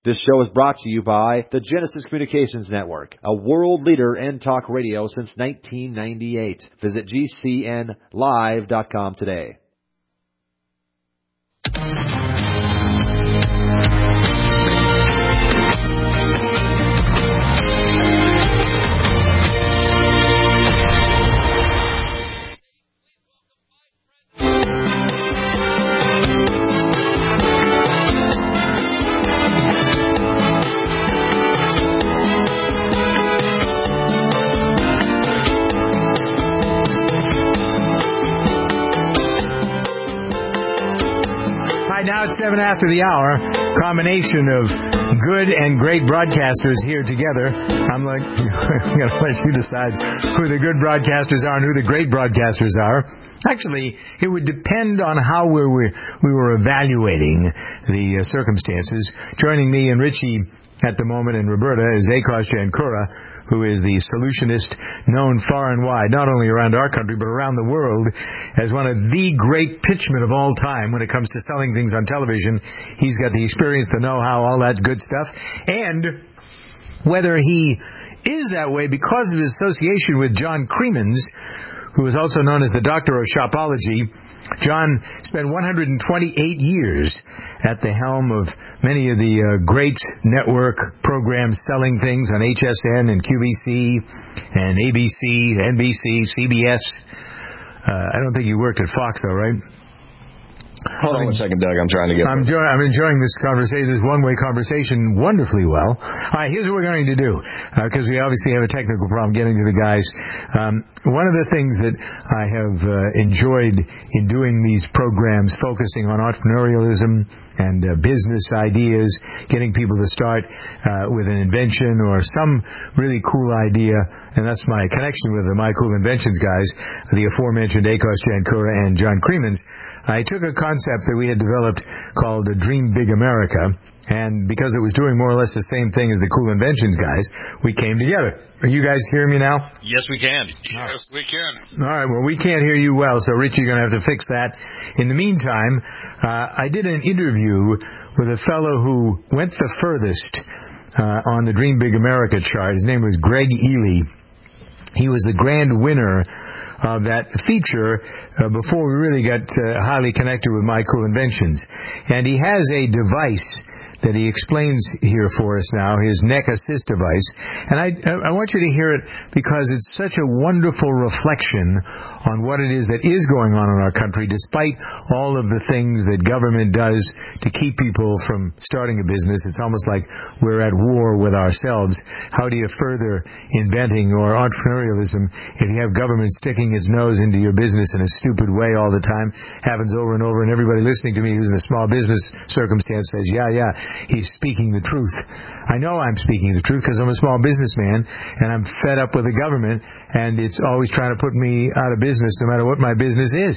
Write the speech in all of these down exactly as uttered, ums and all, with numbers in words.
This show is brought to you by the Genesis Communications Network, a world leader in talk radio since nineteen ninety-eight. Visit G C N live dot com today. Now it's seven after the hour. Combination of good and great broadcasters here together. I'm like, I'm going to let you decide who the good broadcasters are and who the great broadcasters are. Actually, it would depend on how we were, we were evaluating the uh, circumstances. Joining me and Richie at the moment in Roberta is Akos Jankura, who is the solutionist known far and wide, not only around our country, but around the world, as one of the great pitchmen of all time when it comes to selling things on television. He's got the experience, the know-how, all that good stuff. And whether he is that way because of his association with John Creemans, who is also known as the Doctor of Shopology. John spent one hundred twenty-eight years at the helm of many of the uh, great network programs selling things on H S N and Q V C and A B C, N B C, C B S. Uh, I don't think you worked at Fox, though, right? Hold on one second, Doug. I'm trying to get... I'm, jo- I'm enjoying this conversation, this one-way conversation wonderfully well. All right, here's what we're going to do, because uh, we obviously have a technical problem getting to the guys. Um, one of the things that I have uh, enjoyed in doing these programs, focusing on entrepreneurialism and uh, business ideas, getting people to start uh, with an invention or some really cool idea, and that's my connection with the My Cool Inventions guys, the aforementioned Akos Jankura and John Creemans. I took a concept that we had developed called Dream Big America, and because it was doing more or less the same thing as the Cool Inventions guys, we came together. Are you guys hearing me now? Yes, we can. Yes, we can. All right, well, we can't hear you well, so Rich, you're going to have to fix that. In the meantime, uh, I did an interview with a fellow who went the furthest uh, on the Dream Big America chart. His name was Greg Ely. He was the grand winner of that feature uh, before we really got uh, highly connected with My Cool Inventions. And he has a device that he explains here for us now, his neck assist device. And I, I want you to hear it because it's such a wonderful reflection on what it is that is going on in our country, despite all of the things that government does to keep people from starting a business. It's almost like we're at war with ourselves. How do you further inventing or entrepreneurialism if you have government sticking its nose into your business in a stupid way all the time? Happens over and over, and everybody listening to me who's in a small business circumstance says, yeah, yeah, he's speaking the truth. I know I'm speaking the truth because I'm a small businessman, and I'm fed up with the government, and it's always trying to put me out of business no matter what my business is.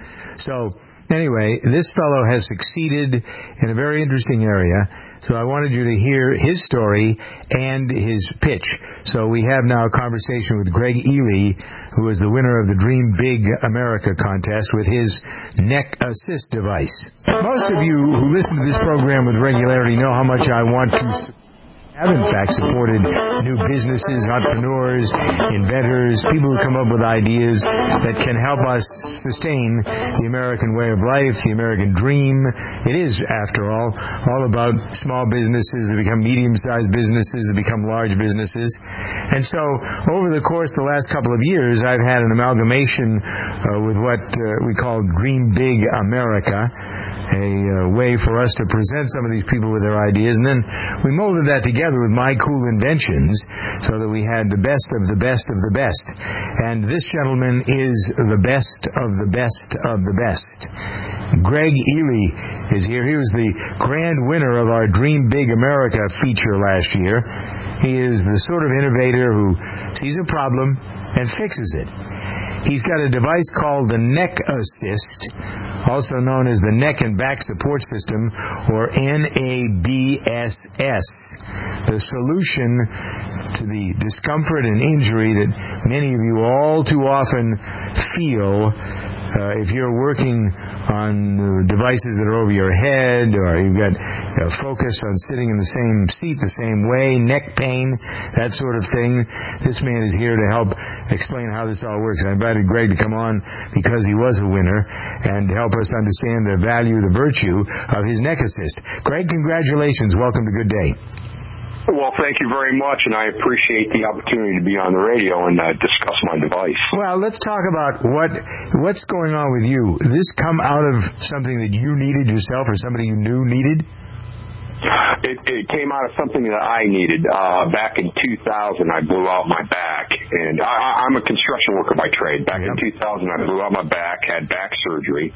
So, anyway, this fellow has succeeded in a very interesting area, so I wanted you to hear his story and his pitch. So we have now a conversation with Greg Ely, who is the winner of the Dream Big America contest with his neck assist device. Most of you who listen to this program with regularity know how much I want to... have in fact supported new businesses, entrepreneurs, inventors, people who come up with ideas that can help us sustain the American way of life, the American dream. It is, after all, all about small businesses that become medium-sized businesses, that become large businesses. And so, over the course of the last couple of years, I've had an amalgamation uh, with what uh, we call Dream Big America, a uh, way for us to present some of these people with their ideas, and then we molded that together with My Cool Inventions so that we had the best of the best of the best. And this gentleman is the best of the best of the best. Greg Ely is here. He was the grand winner of our Dream Big America feature last year. He is the sort of innovator who sees a problem and fixes it. He's got a device called the Neck Assist, also known as the Neck and Back Support System, or N A B S S, the solution to the discomfort and injury that many of you all too often feel uh, if you're working on uh, devices that are over your head, or you've got uh, focus on sitting in the same seat the same way, neck pain, that sort of thing, this man is here to help explain how this all works. I invited Greg to come on because he was a winner and help us understand the value, the virtue of his Neck Assist. Greg, congratulations. Welcome to Good Day. Well, thank you very much, and I appreciate the opportunity to be on the radio and uh, discuss my device. Well, let's talk about what what's going on with you. Did this come out of something that you needed yourself or somebody you knew needed? It, it came out of something that I needed. Uh, back in two thousand, I blew out my back, and I, I'm a construction worker by trade. Back yep. in two thousand, I blew out my back, had back surgery,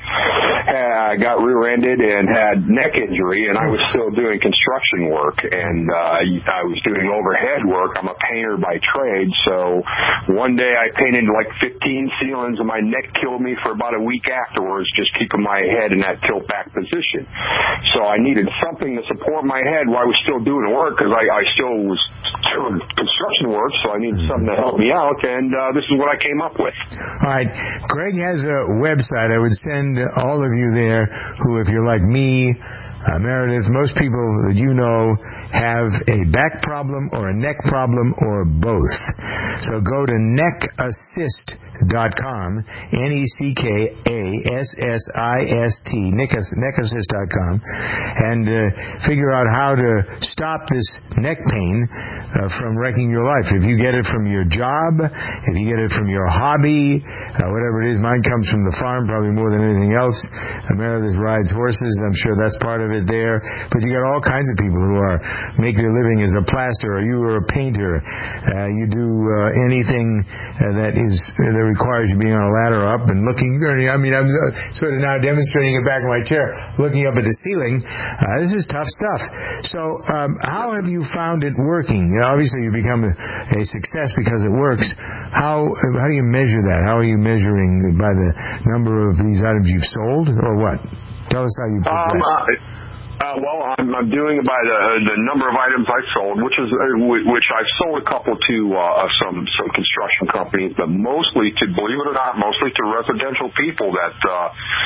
I got rear-ended and had neck injury, and I was still doing construction work, and uh, I was doing overhead work. I'm a painter by trade, so one day I painted like fifteen ceilings, and my neck killed me for about a week afterwards, just keeping my head in that tilt-back position. So I needed something to support my head while I was still doing work, because I, I still was doing construction work, so I needed something to help me out, and uh, this is what I came up with. All right. Greg has a website. I would send all of you there who, if you're like me, Uh, Meredith, most people that you know have a back problem or a neck problem or both. So go to neck assist dot com, N E C K A S S I S T, neck assist dot com, and uh, figure out how to stop this neck pain uh, from wrecking your life. If you get it from your job, if you get it from your hobby, uh, whatever it is, mine comes from the farm probably more than anything else. Uh, Meredith rides horses. I'm sure that's part of it there, but you got all kinds of people who are make their living as a plasterer. You are a painter. Uh, you do uh, anything uh, that is uh, that requires you being on a ladder up and looking. I mean, I'm sort of now demonstrating it back in my chair, looking up at the ceiling. Uh, this is tough stuff. So, um, how have you found it working? You know, obviously, you become a, a success because it works. How how do you measure that? How are you measuring by the number of these items you've sold, or what? Tell us how you progress. Um, uh, Uh, well, I'm, I'm doing it by the the number of items I've sold, which is uh, which I've sold a couple to uh, some some construction companies, but mostly to, believe it or not, mostly to residential people that uh,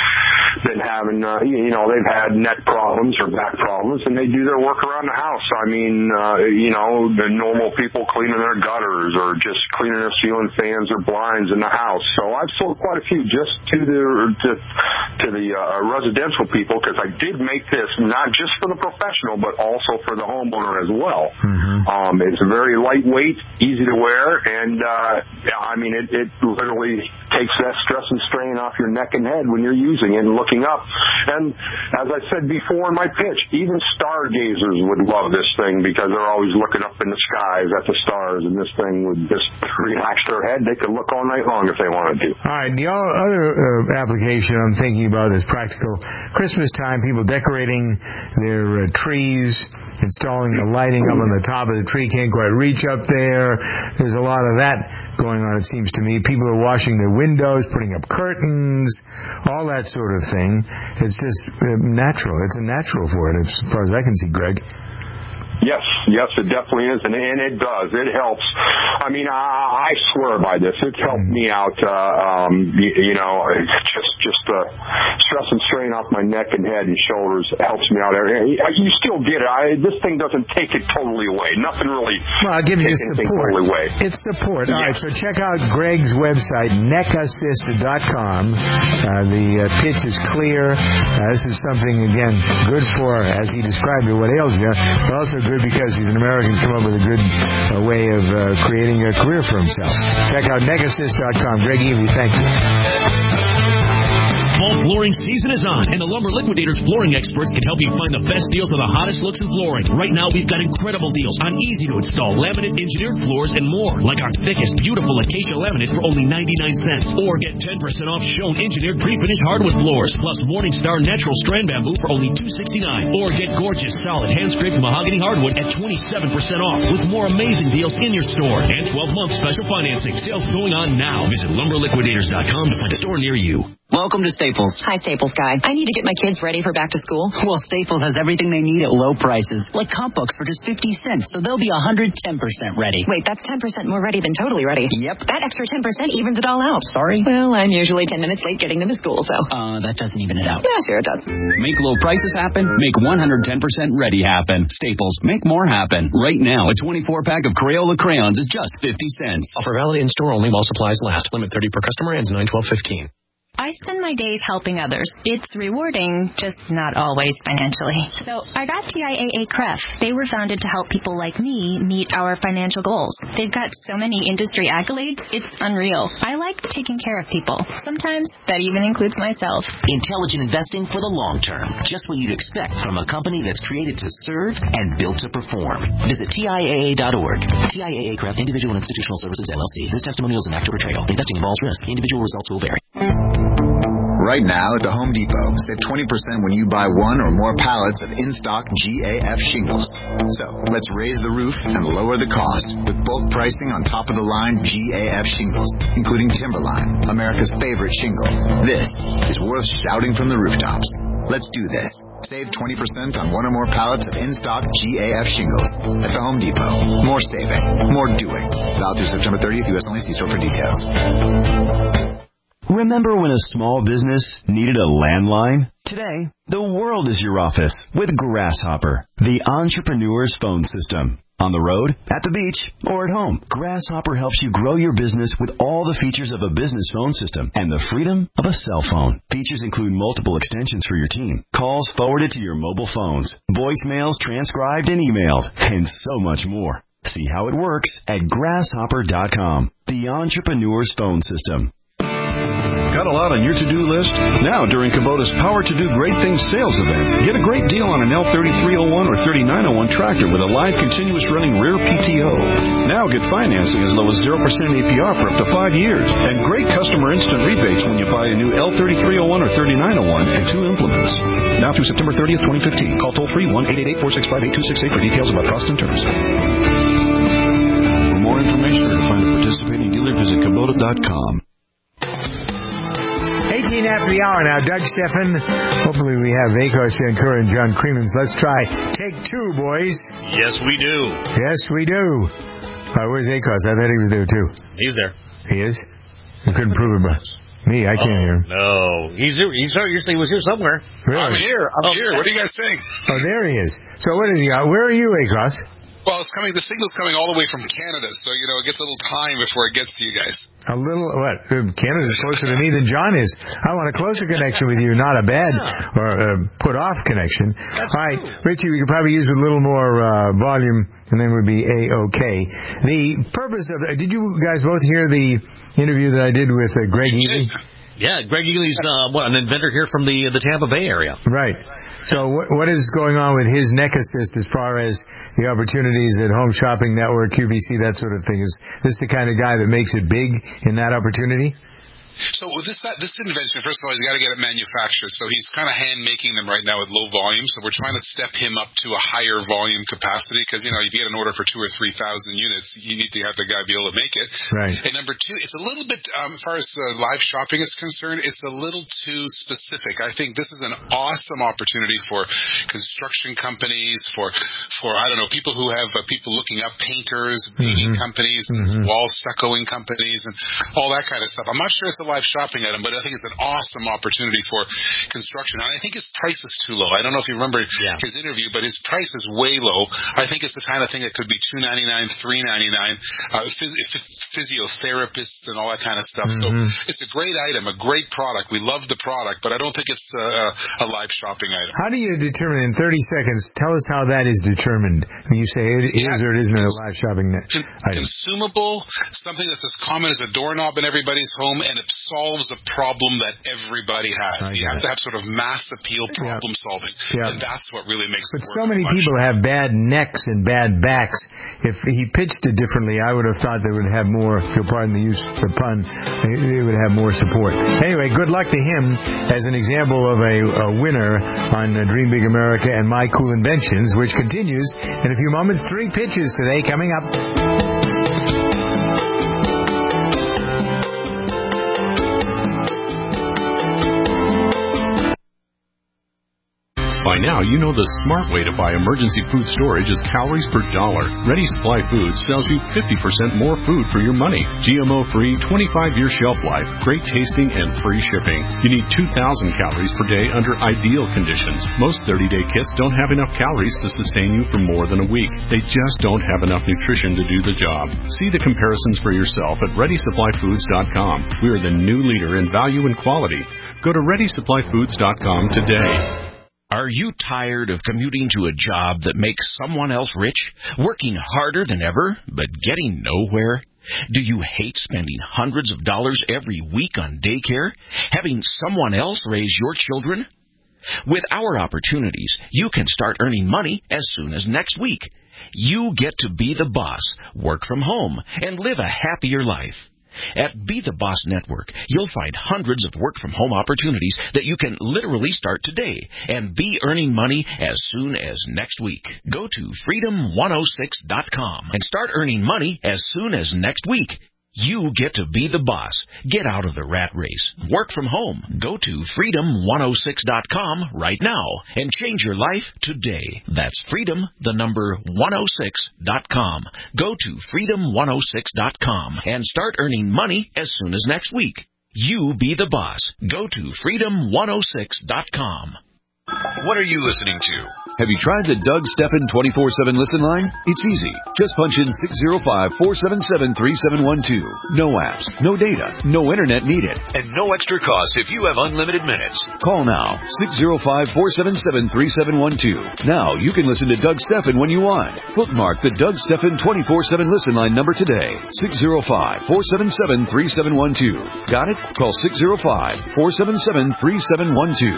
been having uh, you know they've had neck problems or back problems, and they do their work around the house. I mean, uh, you know, the normal people cleaning their gutters or just cleaning their ceiling fans or blinds in the house. So I've sold quite a few just to the to, to the uh, residential people, because I did make this not Not just for the professional, but also for the homeowner as well. Mm-hmm. Um, it's very lightweight, easy to wear, and uh, yeah, I mean, it, it literally takes that stress and strain off your neck and head when you're using it and looking up. And as I said before in my pitch, even stargazers would love this thing, because they're always looking up in the skies at the stars, and this thing would just relax their head. They could look all night long if they wanted to. All right. The other uh, application I'm thinking about is practical. Christmas time, people decorating their uh, trees, installing the lighting up on the top of the tree, can't quite reach up there. There's a lot of that going on, it seems to me. People are washing their windows, putting up curtains, all that sort of thing. It's just uh, natural. It's a natural for it, as far as I can see, Greg. Yes, yes, it definitely is, and, and it does. It helps. I mean, I, I swear by this. It's helped me out. Uh, um, you, you know, it's just just the stress and strain off my neck and head and shoulders helps me out. You still get it. I, this thing doesn't take it totally away. Nothing really. Well, it gives you support. Totally away. It's support. All yes. right, so check out Greg's website, neck assist dot com. Uh, the uh, pitch is clear. Uh, this is something, again, good for, as he described it, what ails you, but also good because he's an American, come up with a good uh, way of uh, creating a career for himself. Check out neck assist dot com. Greg Ely, thank you. Fall flooring season is on, and the Lumber Liquidators flooring experts can help you find the best deals on the hottest looks in flooring. Right now, we've got incredible deals on easy-to-install laminate engineered floors and more, like our thickest, beautiful acacia laminate for only ninety-nine cents. Or get ten percent off Schoen engineered pre-finished hardwood floors, plus Morningstar natural strand bamboo for only two sixty-nine. Or get gorgeous, solid, hand-scraped mahogany hardwood at twenty-seven percent off, with more amazing deals in your store. And twelve month special financing. Sales going on now. Visit lumber liquidators dot com to find a store near you. Welcome to Staples. Hi, Staples guy. I need to get my kids ready for back to school. Well, Staples has everything they need at low prices, like comp books for just fifty cents, so they'll be one hundred ten percent ready. Wait, that's ten percent more ready than totally ready. Yep. That extra ten percent evens it all out. Sorry? Well, I'm usually ten minutes late getting them to school, so. Uh, that doesn't even it out. Yeah, sure it does. Make low prices happen. Make one hundred ten percent ready happen. Staples. Make more happen. Right now, a twenty-four pack of Crayola crayons is just fifty cents. Offer valid in store only while supplies last. Limit thirty per customer. Ends nine twelve fifteen. I spend my days helping others. It's rewarding, just not always financially. So I got T I A A C R E F. They were founded to help people like me meet our financial goals. They've got so many industry accolades, it's unreal. I like taking care of people. Sometimes that even includes myself. Intelligent investing for the long term. Just what you'd expect from a company that's created to serve and built to perform. Visit T I A A dot org. T I A A C R E F, Individual Institutional Services, L L C. This testimonial is an act of portrayal. Investing involves risk. Individual results will vary. Right now at the Home Depot, save twenty percent when you buy one or more pallets of in-stock G A F shingles. So, let's raise the roof and lower the cost with bulk pricing on top-of-the-line G A F shingles, including Timberline, America's favorite shingle. This is worth shouting from the rooftops. Let's do this. Save twenty percent on one or more pallets of in-stock G A F shingles at the Home Depot. More saving, more doing. Valid through September thirtieth, U S only. See store for details. Remember when a small business needed a landline? Today, the world is your office with Grasshopper, the entrepreneur's phone system. On the road, at the beach, or at home, Grasshopper helps you grow your business with all the features of a business phone system and the freedom of a cell phone. Features include multiple extensions for your team, calls forwarded to your mobile phones, voicemails transcribed and emailed, and so much more. See how it works at grasshopper dot com, the entrepreneur's phone system. Got a lot on your to-do list? Now, during Kubota's Power to Do Great Things sales event, get a great deal on an L thirty-three oh one or thirty-nine oh one tractor with a live continuous running rear P T O. Now get financing as low as zero percent A P R for up to five years. And great customer instant rebates when you buy a new L thirty-three oh one or thirty-nine oh one and two implements. Now through September thirtieth, twenty fifteen. Call toll-free one eight eight eight, four six five, eight two six eight for details about cost and terms. For more information or to find a participating dealer, visit Kubota dot com. eighteen after the hour now. Doug Stephan. Hopefully we have Akos Shankura and John Creemans. Let's try take two, boys. Yes, we do. Yes, we do. Uh, where's Akos? I thought he was there, too. He's there. He is? You couldn't prove it, but me, I can't oh, hear him. No. He's here. He's here. He was here somewhere. Really? I'm here. I'm oh. here. What do you guys think? Oh, there he is. So what is he got? Where are you, Akos? Well, it's coming. The signal's coming all the way from Canada, so, you know, it gets a little time before it gets to you guys. A little, what? Canada's closer to me than John is. I want a closer connection with you, not a bad yeah. or a put-off connection. That's all right, true. Richie, we could probably use a little more uh, volume, and then we'd be A-okay. The purpose of the, did you guys both hear the interview that I did with uh, Greg Ely? Yeah, Greg Ely's uh, what, an inventor here from the the Tampa Bay area. Right. So what, what is going on with his neck assist as far as the opportunities at Home Shopping Network, Q V C, that sort of thing? Is this the kind of guy that makes it big in that opportunity? So this that, this invention, first of all, he's got to get it manufactured. So he's kind of hand making them right now at low volume. So we're trying to step him up to a higher volume capacity because, you know, if you get an order for two or three thousand units, you need to have the guy be able to make it. Right. And number two, it's a little bit, um, as far as uh, live shopping is concerned, it's a little too specific. I think this is an awesome opportunity for construction companies, for for I don't know, people who have uh, people looking up painters, painting mm-hmm. companies, and mm-hmm. wall stuccoing companies, and all that kind of stuff. I'm not sure it's a live shopping item, but I think it's an awesome opportunity for construction. And I think his price is too low. I don't know if you remember yeah. his interview, but his price is way low. I think it's the kind of thing that could be two ninety-nine, three ninety-nine, uh, phys- physiotherapists and all that kind of stuff. Mm-hmm. So it's a great item, a great product. We love the product, but I don't think it's a, a live shopping item. How do you determine, in thirty seconds, tell us how that is determined when you say it yeah. is or it isn't a live shopping Con- item? Consumable, something that's as common as a doorknob in everybody's home, and it solves a problem that everybody has. You have it. to have sort of mass appeal problem yep. solving. Yep. And that's what really makes but it work. But so many much. people have bad necks and bad backs. If he pitched it differently, I would have thought they would have more, you'll pardon the use of the pun, they would have more support. Anyway, good luck to him as an example of a, a winner on Dream Big America and My Cool Inventions, which continues in a few moments. Three pitches today coming up. By now, you know the smart way to buy emergency food storage is calories per dollar. Ready Supply Foods sells you fifty percent more food for your money. G M O-free, twenty-five year shelf life, great tasting, and free shipping. You need two thousand calories per day under ideal conditions. Most thirty day kits don't have enough calories to sustain you for more than a week. They just don't have enough nutrition to do the job. See the comparisons for yourself at ready supply foods dot com. We are the new leader in value and quality. Go to ready supply foods dot com today. Are you tired of commuting to a job that makes someone else rich, working harder than ever, but getting nowhere? Do you hate spending hundreds of dollars every week on daycare, having someone else raise your children? With our opportunities, you can start earning money as soon as next week. You get to be the boss, work from home, and live a happier life. At Be the Boss Network, you'll find hundreds of work-from-home opportunities that you can literally start today and be earning money as soon as next week. Go to freedom one oh six dot com and start earning money as soon as next week. You get to be the boss. Get out of the rat race. Work from home. Go to freedom one oh six dot com right now and change your life today. That's freedom, the number one oh six dot com. Go to freedom one oh six dot com and start earning money as soon as next week. You be the boss. Go to freedom one oh six dot com. What are you listening to? Have you tried the Doug Stephan twenty-four seven listen line? It's easy. Just punch in six oh five, four seven seven, three seven one two. No apps, no data, no internet needed, and no extra cost if you have unlimited minutes. Call now, six oh five, four seven seven, three seven one two. Now you can listen to Doug Stephan when you want. Bookmark the Doug Stephan twenty-four seven listen line number today, six oh five, four seven seven, three seven one two. Got it? Call six oh five, four seven seven, three seven one two.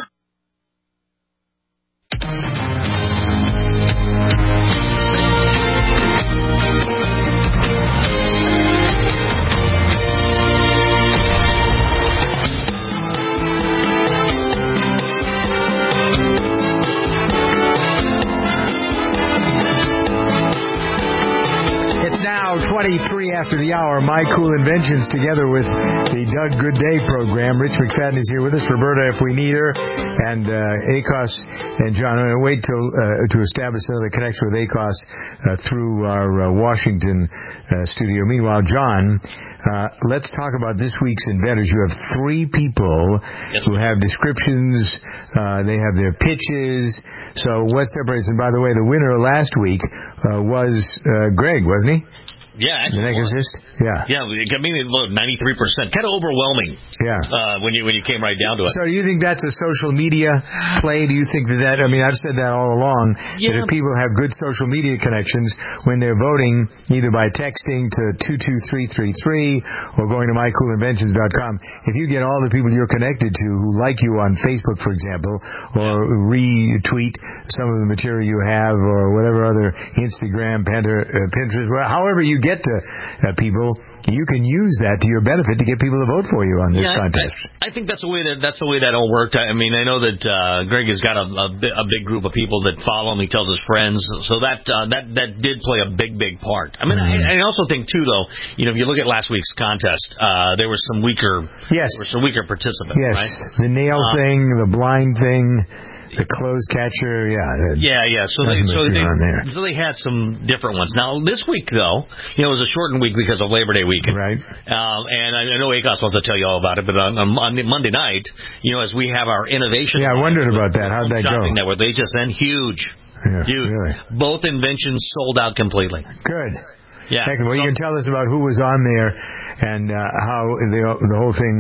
twenty-three after the hour, My Cool Inventions, together with the Doug Good Day program. Rich McFadden is here with us, Roberta if we need her, and uh, ACOS and John. I'm going to wait till uh, to establish another connection with ACOS uh, through our uh, Washington uh, studio. Meanwhile, John, uh, let's talk about this week's inventors. You have three people yes, who have descriptions. Uh, they have their pitches. So what separates them? By the way, the winner last week uh, was uh, Greg, wasn't he? Yeah, the Negacist? Yeah. Yeah, I mean, ninety-three percent. Kind of overwhelming. Yeah. Uh, when you when you came right down to it. So do you think that's a social media play? Do you think that that, I mean, I've said that all along, yeah. that if people have good social media connections when they're voting, either by texting to two two three three three or going to my cool inventions dot com, if you get all the people you're connected to who like you on Facebook, for example, or yeah. retweet some of the material you have, or whatever other Instagram, Pinterest, uh, however you get to uh, people, you can use that to your benefit to get people to vote for you on this yeah, contest. I, I think that's the way that that's the way that all worked. I mean, I know that uh, Greg has got a, a, a big group of people that follow him. He tells his friends, so that uh, that that did play a big, big part. I mean, mm-hmm. I, I also think too, though, you know, if you look at last week's contest, uh, there were some weaker, yes, there were some weaker participants. Yes, right? The nail um, thing, the blind thing. The clothes catcher, yeah. Yeah, yeah. So they, so they, so they had some different ones. Now, this week, though, you know, it was a shortened week because of Labor Day weekend. Right. Um, and I, I know ACOS wants to tell you all about it, but on, on Monday night, you know, as we have our innovation. Yeah, I wondered about that. How'd that go? Network, they just end huge. Yeah, huge. Really? Both inventions sold out completely. Good. Yeah. Well, you can tell us about who was on there and uh, how the the whole thing,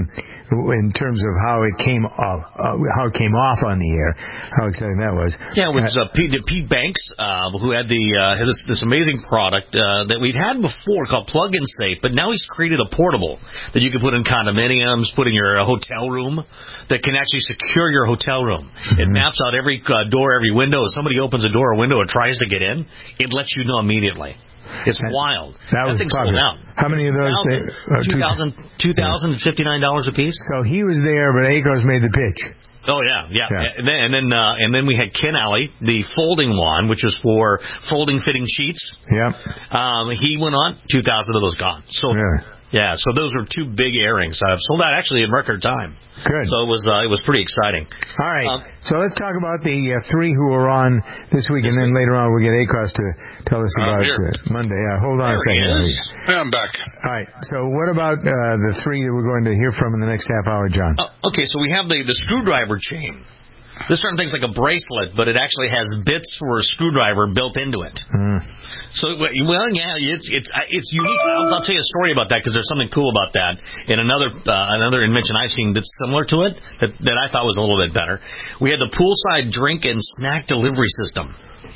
in terms of how it came off, uh, how it came off on the air. How exciting that was! Yeah, it was uh, Pete, Pete Banks, uh, who had the uh, had this, this amazing product uh, that we'd had before called Plug and Safe, but now he's created a portable that you can put in condominiums, put in your uh, hotel room, that can actually secure your hotel room. Mm-hmm. It maps out every uh, door, every window. If somebody opens a door or window or tries to get in, it lets you know immediately. It's that, wild. That, that was thing's sold out. How many of those? two thousand fifty-nine dollars a piece. So he was there, but ACOS made the pitch. Oh yeah, yeah. yeah. And then and then, uh, and then we had Ken Alley, the folding one, which was for folding fitting sheets. Yep. Um, he went on two thousand of those gone. So. Yeah. Yeah, so those were two big airings. I've sold out actually in record time. Good. So it was uh, it was pretty exciting. All right. Um, so let's talk about the uh, three who are on this week, and then later on we'll get Acos to tell us I'm about here. uh, Monday. Uh, hold on There a second. he is. Yeah, I'm back. All right. So what about uh, the three that we're going to hear from in the next half hour, John? uh, okay, so we have the, the screwdriver chain. This certain thing's like a bracelet, but it actually has bits for a screwdriver built into it. Mm. So, well, yeah, it's it's it's unique. I'll, I'll tell you a story about that because there's something cool about that in another uh, another invention I've seen that's similar to it that, that I thought was a little bit better. We had the poolside drink and snack delivery system.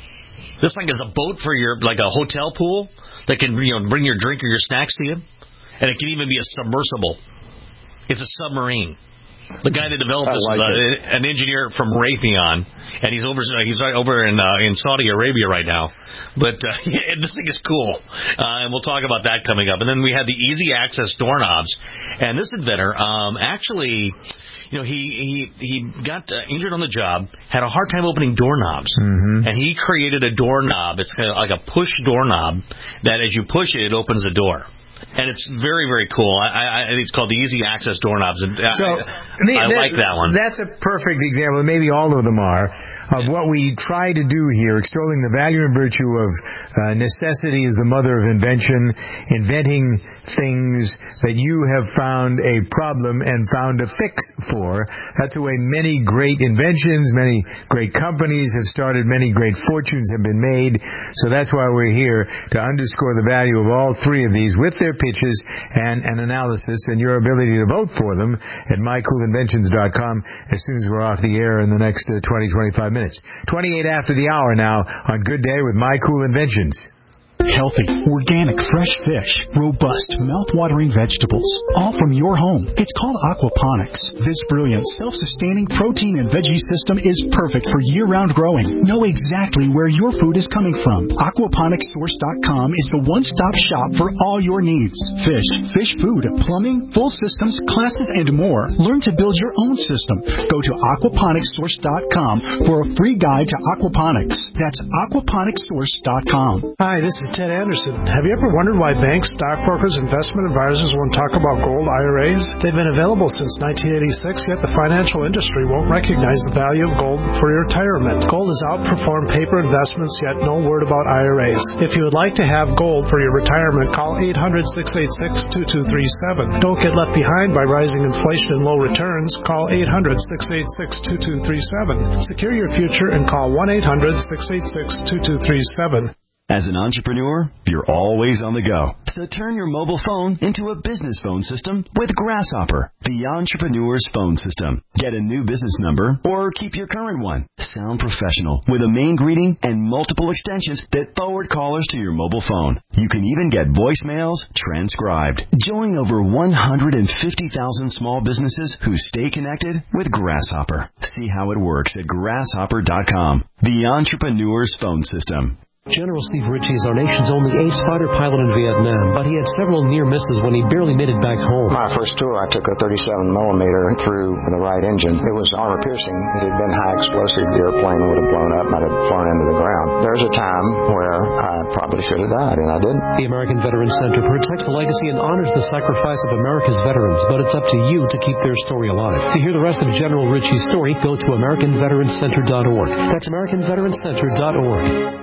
This thing is a boat for your like a hotel pool that can you know bring your drink or your snacks to you, and it can even be a submersible. It's a submarine. The guy that developed this like is uh, an engineer from Raytheon, and he's over he's right over in uh, in Saudi Arabia right now. But uh, this thing is cool, uh, and we'll talk about that coming up. And then we had the easy access doorknobs, and this inventor um, actually. You know, he he he got uh, injured on the job, had a hard time opening doorknobs, mm-hmm. and he created a doorknob. It's kind of like a push doorknob that, as you push it, it opens the door. And it's very, very cool. I, I, it's called the Easy Access Doorknobs. And so, I, I that, like that one. That's a perfect example, and maybe all of them are, of what we try to do here, extolling the value and virtue of uh, necessity is the mother of invention, inventing things that you have found a problem and found a fix for. That's the way many great inventions, many great companies have started, many great fortunes have been made. So that's why we're here, to underscore the value of all three of these with their pitches and an analysis, and your ability to vote for them at my cool inventions dot com as soon as we're off the air in the next uh, twenty, twenty-five minutes. twenty-eight after the hour now on Good Day with My Cool Inventions. Healthy, organic, fresh fish, robust, mouth-watering vegetables, all from your home. It's called aquaponics. This brilliant, self-sustaining protein and veggie system is perfect for year-round growing. Know exactly where your food is coming from. aquaponics source dot com is the one-stop shop for all your needs. Fish, fish food, plumbing, full systems, classes, and more. Learn to build your own system. Go to aquaponics source dot com for a free guide to aquaponics. That's aquaponics source dot com. Hi, this is Ted Anderson. Have you ever wondered why banks, stockbrokers, investment advisors won't talk about gold I R As? They've been available since nineteen eighty-six, yet the financial industry won't recognize the value of gold for your retirement. Gold has outperformed paper investments, yet no word about I R As. If you would like to have gold for your retirement, call eight hundred, six eight six, two two three seven. Don't get left behind by rising inflation and low returns. Call eight hundred, six eight six, two two three seven. Secure your future and call one eight hundred, six eight six, two two three seven. As an entrepreneur, you're always on the go. So turn your mobile phone into a business phone system with Grasshopper, the entrepreneur's phone system. Get a new business number or keep your current one. Sound professional with a main greeting and multiple extensions that forward callers to your mobile phone. You can even get voicemails transcribed. Join over one hundred fifty thousand small businesses who stay connected with Grasshopper. See how it works at grasshopper dot com, the entrepreneur's phone system. General Steve Ritchie is our nation's only ace fighter pilot in Vietnam, but he had several near misses when he barely made it back home. My first tour, I took a thirty-seven millimeter through the right engine. It was armor piercing. It had been high explosive. The airplane would have blown up and I'd have flown into the ground. There's a time where I probably should have died, and I didn't. The American Veterans Center protects the legacy and honors the sacrifice of America's veterans, but it's up to you to keep their story alive. To hear the rest of General Ritchie's story, go to american veterans center dot org. That's american veterans center dot org.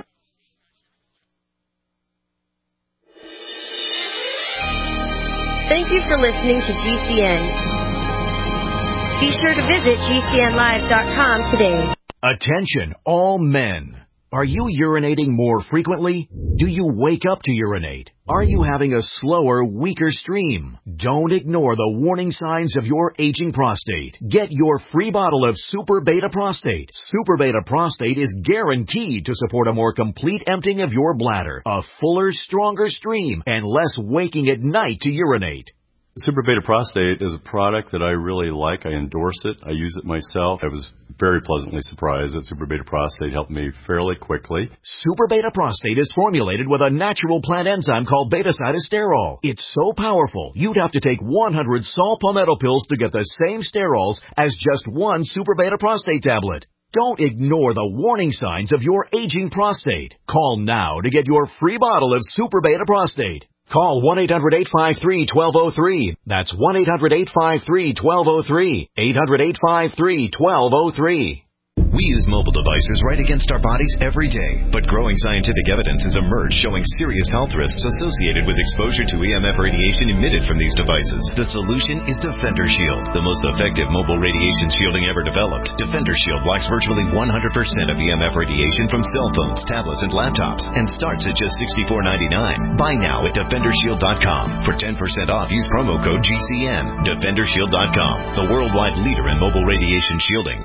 Thank you for listening to G C N. Be sure to visit G C N live dot com today. Attention, all men. Are you urinating more frequently? Do you wake up to urinate? Are you having a slower, weaker stream? Don't ignore the warning signs of your aging prostate. Get your free bottle of Super Beta Prostate. Super Beta Prostate is guaranteed to support a more complete emptying of your bladder, a fuller, stronger stream, and less waking at night to urinate. Super Beta Prostate is a product that I really like. I endorse it. I use it myself. I was very pleasantly surprised that Super Beta Prostate helped me fairly quickly. Super Beta Prostate is formulated with a natural plant enzyme called beta-cytosterol. It's so powerful, you'd have to take one hundred saw palmetto pills to get the same sterols as just one Super Beta Prostate tablet. Don't ignore the warning signs of your aging prostate. Call now to get your free bottle of Super Beta Prostate. Call one eight hundred eight five three one two zero three. That's one eight hundred eight five three one two zero three. eight hundred eight five three one two zero three. We use mobile devices right against our bodies every day, but growing scientific evidence has emerged showing serious health risks associated with exposure to E M F radiation emitted from these devices. The solution is Defender Shield, the most effective mobile radiation shielding ever developed. Defender Shield blocks virtually one hundred percent of E M F radiation from cell phones, tablets, and laptops, and starts at just sixty-four ninety-nine. Buy now at defender shield dot com. For ten percent off, use promo code G C N. defender shield dot com, the worldwide leader in mobile radiation shielding.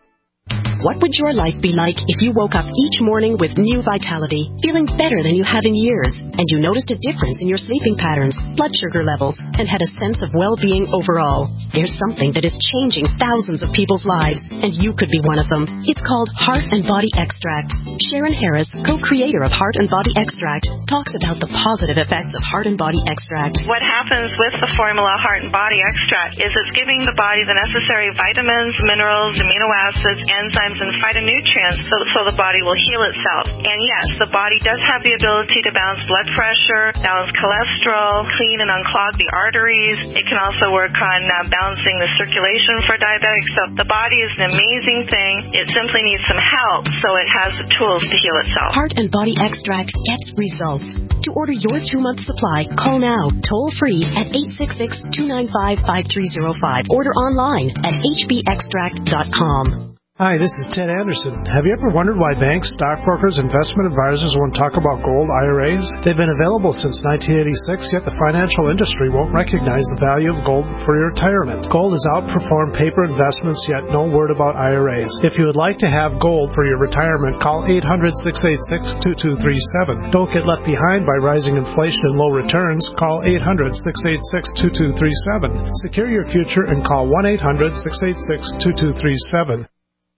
What would your life be like if you woke up each morning with new vitality, feeling better than you have in years, and you noticed a difference in your sleeping patterns, blood sugar levels, and had a sense of well-being overall? There's something that is changing thousands of people's lives, and you could be one of them. It's called Heart and Body Extract. Sharon Harris, co-creator of Heart and Body Extract, talks about the positive effects of Heart and Body Extract. What happens with the formula Heart and Body Extract is it's giving the body the necessary vitamins, minerals, amino acids, enzymes, and phytonutrients so, so the body will heal itself. And yes, the body does have the ability to balance blood pressure, balance cholesterol, clean and unclog the arteries. It can also work on uh, balancing the circulation for diabetics. So the body is an amazing thing. It simply needs some help so it has the tools to heal itself. Heart and Body Extract gets results. To order your two-month supply, call now, toll-free at eight six six, two nine five, five three zero five. Order online at h b extract dot com. Hi, this is Ted Anderson. Have you ever wondered why banks, stockbrokers, investment advisors won't talk about gold I R As? They've been available since nineteen eighty-six, yet the financial industry won't recognize the value of gold for your retirement. Gold has outperformed paper investments, yet no word about I R As. If you would like to have gold for your retirement, call eight hundred, six eight six, two two three seven. Don't get left behind by rising inflation and low returns. Call eight hundred, six eight six, two two three seven. Secure your future and call one eight hundred, six eight six, two two three seven.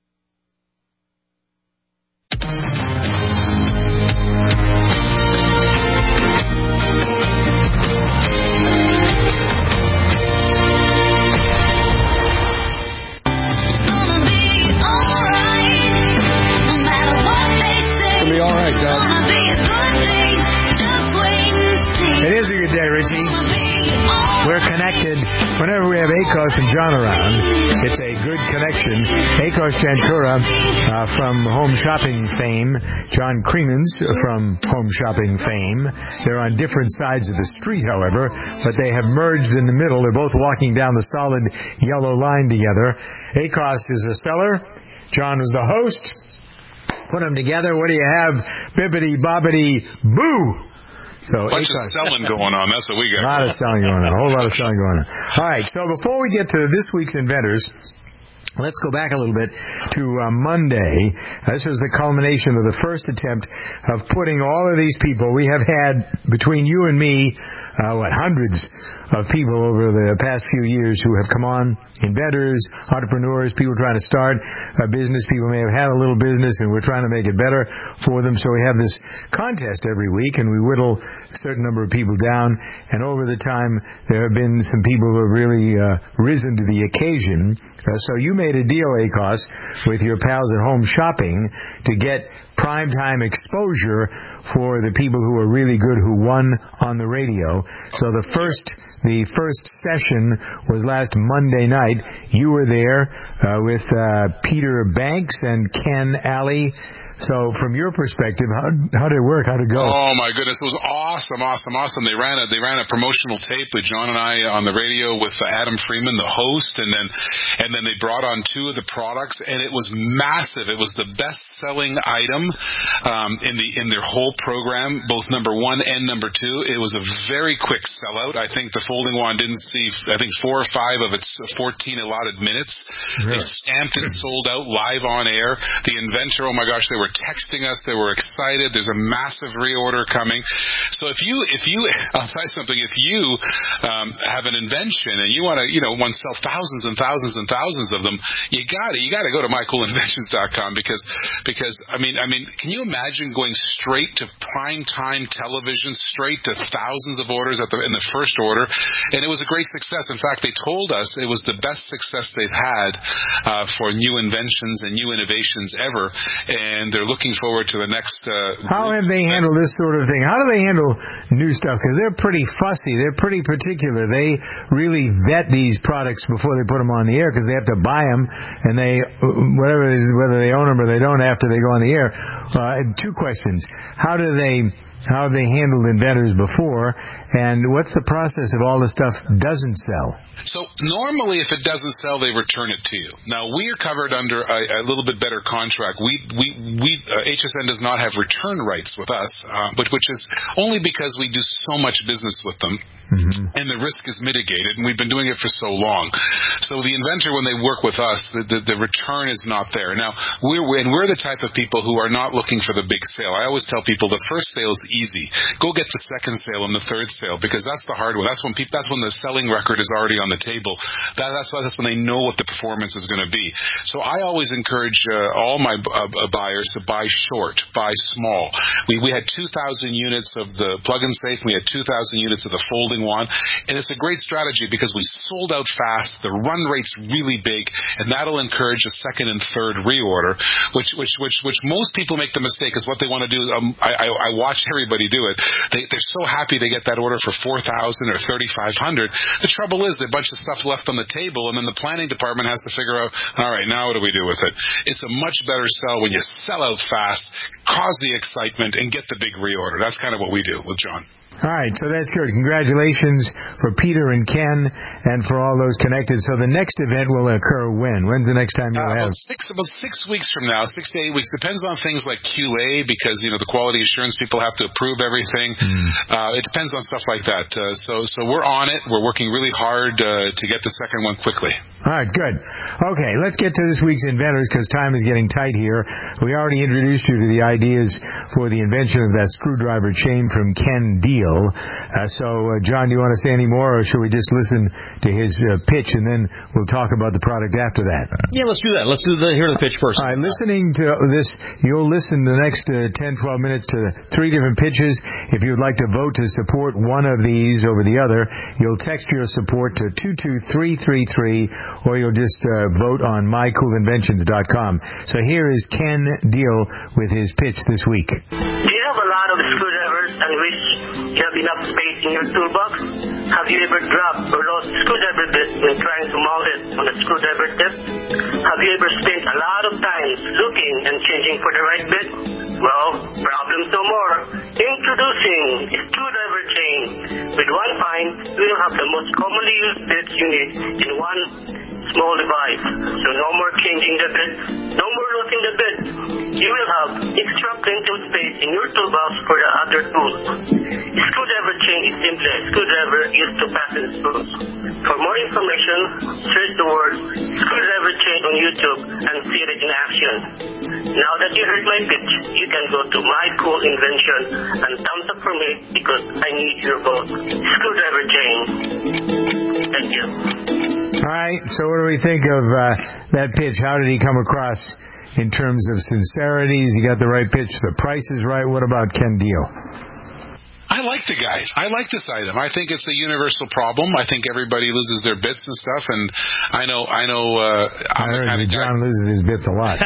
We're connected. Whenever we have Akos and John around, it's a good connection. Akos Jankura uh, from Home Shopping fame, John Cremans from Home Shopping fame. They're on different sides of the street, however, but they have merged in the middle. They're both walking down the solid yellow line together. Akos is a seller. John was the host. Put them together. What do you have? Bibbidi bobbidi boo! So, a bunch of selling going on. That's what we got. A lot of selling going on. A whole lot of selling going on. All right. So before we get to this week's inventors, let's go back a little bit to uh, Monday. This was the culmination of the first attempt of putting all of these people. We have had, between you and me, uh, what, hundreds of people over the past few years who have come on, inventors, entrepreneurs, people trying to start a business. People may have had a little business, and we're trying to make it better for them. So we have this contest every week, and we whittle a certain number of people down. And over the time, there have been some people who have really uh, risen to the occasion. Uh, so you made a deal, Akos, with your pals at Home Shopping to get primetime exposure for the people who are really good who won on the radio. So the first the first session was last Monday night. You were there uh, with uh, Peter Banks and Ken Alley. So, from your perspective, how how did it work? How did it go? Oh my goodness, it was awesome, awesome, awesome. They ran a they ran a promotional tape with John and I on the radio with uh, Adam Freeman, the host, and then and then they brought on two of the products, and it was massive. It was the best selling item um, in the in their whole program, both number one and number two. It was a very quick sellout. I think the folding wand didn't see I think four or five of its fourteen allotted minutes. Really? They stamped it, sold out live on air. The inventor, oh my gosh, they were texting us. They were excited. There's a massive reorder coming. So if you, if you, I'll tell you something. If you um, have an invention and you want to, you know, want to sell thousands and thousands and thousands of them, you got to, you got to go to my cool inventions dot com because, because I mean, I mean, can you imagine going straight to prime time television, straight to thousands of orders at the in the first order, and it was a great success. In fact, they told us it was the best success they've had uh, for new inventions and new innovations ever, and they're looking forward to the next. Uh, How have they handled this sort of thing? How do they handle handle new stuff? Because they're pretty fussy. They're pretty particular. They really vet these products before they put them on the air because they have to buy them, and they whatever whether they own them or they don't after they go on the air. Uh, two questions: How do they how have they handled inventors before, and what's the process if all the stuff doesn't sell? So normally, if it doesn't sell, they return it to you. Now we are covered under a, a little bit better contract. We we we uh, H S N does not have return rights with us, uh, but which is only because we do so much business with them, mm-hmm. and the risk is mitigated. And we've been doing it for so long. So the inventor, when they work with us, the, the, the return is not there. Now we're and we're the type of people who are not looking for the big sale. I always tell people the first sale is easy. Go get the second sale and the third sale because that's the hard one. That's when people. That's when the selling record is already on the table. That, that's that's when they know what the performance is going to be. So I always encourage uh, all my uh, buyers to buy short, buy small. We we had two thousand units of the plug-in safe. We had two thousand units of the folding one, and it's a great strategy because we sold out fast. The run rate's really big, and that'll encourage a second and third reorder. Which which which which most people make the mistake is what they want to do. Um, I, I I watch everybody do it. They they're so happy they get that order for four thousand or thirty five hundred. The trouble is there's a bunch of stuff left on the table, and then the planning department has to figure out, all right, now what do we do with it? It's a much better sell when you sell out fast, cause the excitement, and get the big reorder. That's kind of what we do with John. All right, so that's good. Congratulations for Peter and Ken and for all those connected. So the next event will occur when? When's the next time you'll uh, have? About six, about six weeks from now, six to eight weeks. Depends on things like Q A because, you know, the quality assurance people have to approve everything. Mm. Uh, it depends on stuff like that. Uh, so so we're on it. We're working really hard uh, to get the second one quickly. All right, good. Okay, let's get to this week's inventors because time is getting tight here. We already introduced you to the ideas for the invention of that screwdriver chain from Ken Deal. Uh, so, uh, John, do you want to say any more, or should we just listen to his uh, pitch and then we'll talk about the product after that? Yeah, let's do that. Let's do the hear the pitch first. All right, listening to this, you'll listen the next uh, ten, twelve minutes to three different pitches. If you'd like to vote to support one of these over the other, you'll text your support to two two three three three, or you'll just uh, vote on my cool inventions dot com. So here is Ken Deal with his pitch this week. Do you have a lot of screwdrivers and wish you have enough space in your toolbox? Have you ever dropped or lost a screwdriver bit when trying to mount it on a screwdriver tip? Have you ever spent a lot of time looking and changing for the right bit? Well, problems no more. Introducing a screwdriver chain. With one find, you will have the most commonly used bits you need in one small device. So no more changing the bit, no more losing the bit. You will have extra plenty of space in your toolbox for the other tools. A screwdriver chain is simply a screwdriver used to fasten screws. For more information, search the word screwdriver chain on YouTube and see it in action. Now that you heard my pitch, you can go to My Cool Invention and thumbs up for me because I need your vote. Screwdriver chain. Thank you. All right, so what do we think of uh, that pitch? How did he come across in terms of sincerity? Has he got the right pitch? The price is right? What about Ken Deal? I like the guy. I like this item. I think it's a universal problem. I think everybody loses their bits and stuff, and I know, I know. Uh, I heard that John guy. loses his bits a lot.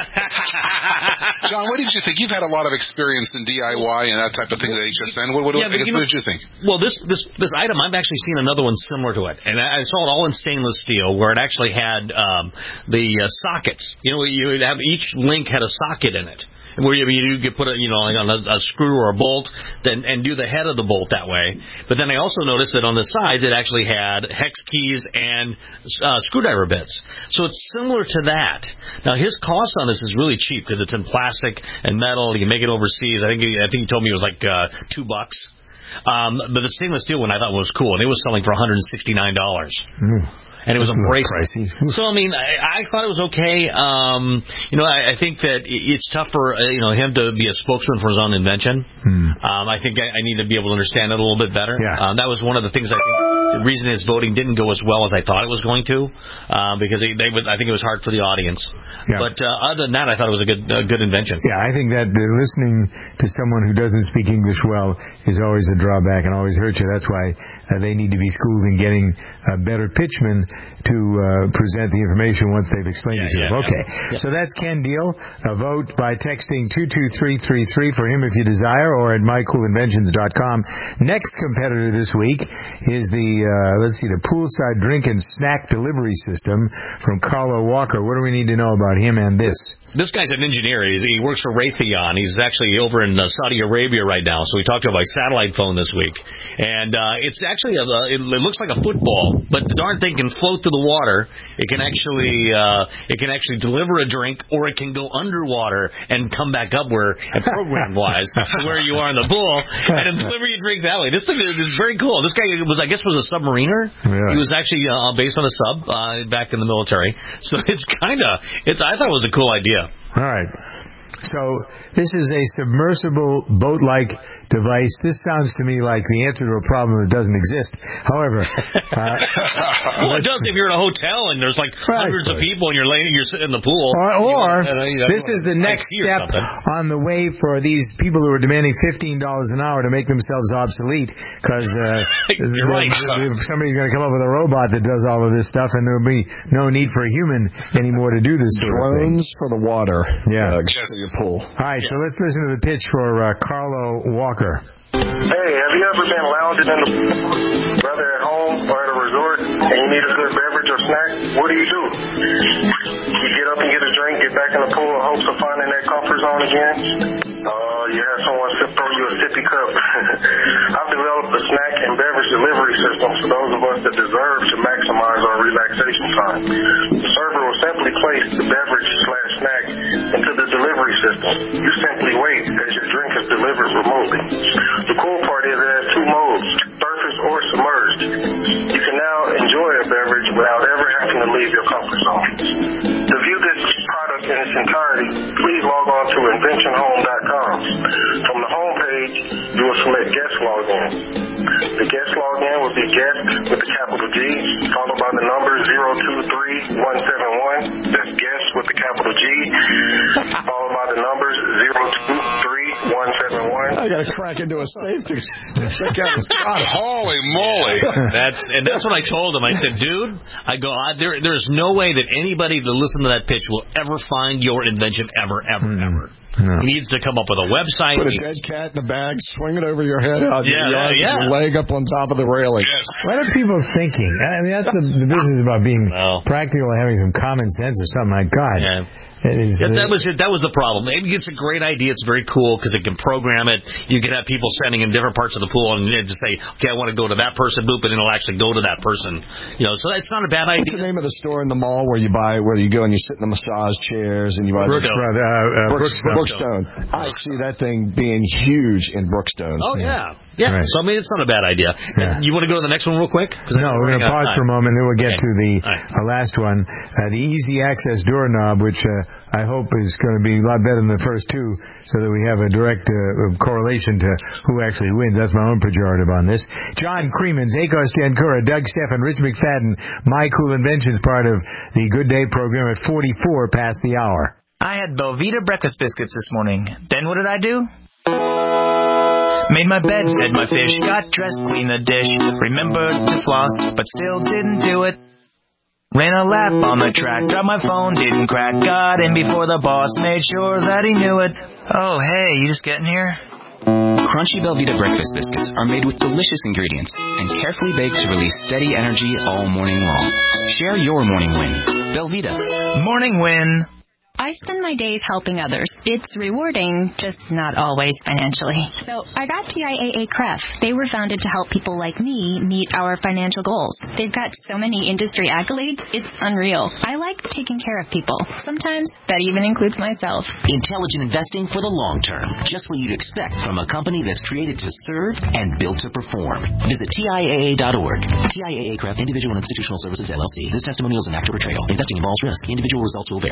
John, what did you think? You've had a lot of experience in D I Y and that type of thing at H S N. What, what, yeah, I guess, you know, what did you think? Well, this this this item, I've actually seen another one similar to it, and I saw it all in stainless steel, where it actually had um, the uh, sockets. You know, you would have each link had a socket in it. Where you, you could put a, you know, like on a, a screw or a bolt, then and do the head of the bolt that way. But then I also noticed that on the sides it actually had hex keys and uh, screwdriver bits. So it's similar to that. Now his cost on this is really cheap because it's in plastic and metal. You can make it overseas. I think he, I think he told me it was like uh, two bucks. Um, but the stainless steel one I thought was cool, and it was selling for one hundred sixty-nine dollars. Mm. And it was a bracelet. So, I mean, I, I thought it was okay. Um, you know, I, I think that it's tough for, uh, you know, him to be a spokesman for his own invention. Hmm. Um, I think I, I need to be able to understand it a little bit better. Yeah. Um, that was one of the things I think the reason his voting didn't go as well as I thought it was going to, uh, because they, they would, I think it was hard for the audience. Yeah. But uh, other than that, I thought it was a good a good invention. Yeah, I think that uh, listening to someone who doesn't speak English well is always a drawback and always hurts you. That's why uh, they need to be schooled in getting uh, better pitchmen to uh, present the information once they've explained Yeah, it to yeah, them. Okay, yeah. so that's Ken Deal. A vote by texting two two three three three for him if you desire, or at my cool inventions dot com. Next competitor this week is the, uh, let's see, the poolside drink and snack delivery system from Carlo Walker. What do we need to know about him and this? This guy's an engineer. He's, he works for Raytheon. He's actually over in uh, Saudi Arabia right now. So we talked to him by satellite phone this week. And uh, it's actually, a, it, it looks like a football, but the darn thing can float through the water. It can actually uh, it can actually deliver a drink, or it can go underwater and come back up where, program-wise, where you are in the pool, and then deliver your drink that way. This thing is very cool. This guy was, I guess, was a submariner. Really? He was actually uh, based on a sub uh, back in the military. So it's kind of, it's. I thought it was a cool idea. All right. So this is a submersible boat-like device. This sounds to me like the answer to a problem that doesn't exist. However, uh, well, it does if you're in a hotel and there's like hundreds of people and you're laying, you're sitting in the pool. Or, or you know, you know, this is the next step on the way for these people who are demanding fifteen dollars an hour to make themselves obsolete, because uh, you're right. somebody's going to come up with a robot that does all of this stuff, and there'll be no need for a human anymore to do this sort of thing. Drones for the water. Yeah. Uh, for your pool. All right, so let's listen to the pitch for uh, Carlo Walker. Hey, have you ever been lounging in the whether at home or at a resort and you need a good beverage or snack? What do you do? You get up and get a drink, get back in the pool in hopes of finding that comfort zone again? Uh, you have someone sip throw you a sippy cup. I've developed a snack and beverage delivery system for those of us that deserve to maximize our relaxation time. The server will simply place the beverage slash snack into the delivery system. You simply wait as your drink is delivered remotely. The cool part is it has two modes, surface or submerged. You can now enjoy a beverage without ever having to leave your comfort zone. To view this product in its entirety, please log on to invention home dot com. From the home page, you will select guest login. The guest login will be guest with the capital G, followed by the number zero two three one seven one. That's guest with the capital G, followed by the numbers zero two three one seven one. I got to crack into a safe to check out his product. Holy moly! That's and that's what I told him. I said, dude, I go, I, there, there's no way that anybody that listens to that pitch will ever find your invention ever, ever, mm. ever. No. He needs to come up with a website. Put a dead cat in the bag, swing it over your head out yeah, your yard, yeah, yeah. with your leg up on top of the railing. Yes. What are people thinking? I mean, that's the, the business about being no. practical and having some common sense or something. Like God. Yeah. It is, that, that was it. That was the problem. Maybe it's a great idea. It's very cool because it can program it. You can have people standing in different parts of the pool and just say, "Okay, I want to go to that person." Boop, and it'll actually go to that person. You know, so that's not a bad idea. What's the name of the store in the mall where you buy, where you go and you sit in the massage chairs and you buy Brooks, the, uh, uh, Brooks, Brookstone. Brookstone. I see that thing being huge in Brookstone. Oh yeah. Yeah, right. So I mean, it's not a bad idea. Yeah. You want to go to the next one real quick? No, we're going to pause for a moment, then we'll get okay. to the right. uh, last one, uh, the easy access doorknob, which uh, I hope is going to be a lot better than the first two, so that we have a direct uh, correlation to who actually wins. That's my own pejorative on this. John Creemans, Akos Dancura, Doug Stephan, Rich McFadden, My Cool Inventions, part of the Good Day program at forty-four past the hour. I had Belvita breakfast biscuits this morning. Then what did I do? Made my bed, fed my fish, got dressed, cleaned the dish, remembered to floss, but still didn't do it. Ran a lap on the track, dropped my phone, didn't crack, got in before the boss, made sure that he knew it. Oh, hey, you just getting here? Crunchy Belvita breakfast biscuits are made with delicious ingredients and carefully baked to release steady energy all morning long. Share your morning win. Belvita. Morning win. I spend my days helping others. It's rewarding, just not always financially. So I got T I A A C R E F. They were founded to help people like me meet our financial goals. They've got so many industry accolades, it's unreal. I like taking care of people. Sometimes that even includes myself. Intelligent investing for the long term. Just what you'd expect from a company that's created to serve and built to perform. Visit T I A A dot org. T I A A C R E F, Individual and Institutional Services, L L C. This testimonial is an act of portrayal. Investing involves risk. Individual results will vary.